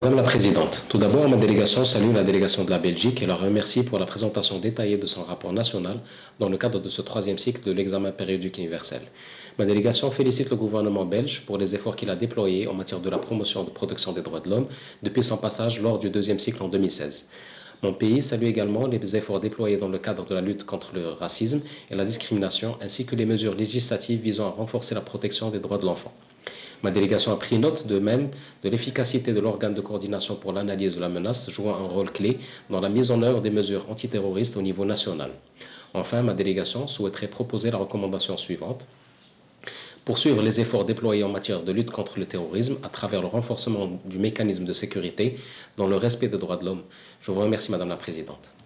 Madame la Présidente, tout d'abord, ma délégation salue la délégation de la Belgique et la remercie pour la présentation détaillée de son rapport national dans le cadre de ce troisième cycle de l'examen périodique universel. Ma délégation félicite le gouvernement belge pour les efforts qu'il a déployés en matière de la promotion et de protection des droits de l'homme depuis son passage lors du deuxième cycle en 2016. Mon pays salue également les efforts déployés dans le cadre de la lutte contre le racisme et la discrimination, ainsi que les mesures législatives visant à renforcer la protection des droits de l'enfant. Ma délégation a pris note de même de l'efficacité de l'organe de coordination pour l'analyse de la menace, jouant un rôle clé dans la mise en œuvre des mesures antiterroristes au niveau national. Enfin, ma délégation souhaiterait proposer la recommandation suivante: poursuivre les efforts déployés en matière de lutte contre le terrorisme à travers le renforcement du mécanisme de sécurité dans le respect des droits de l'homme. Je vous remercie, Madame la Présidente.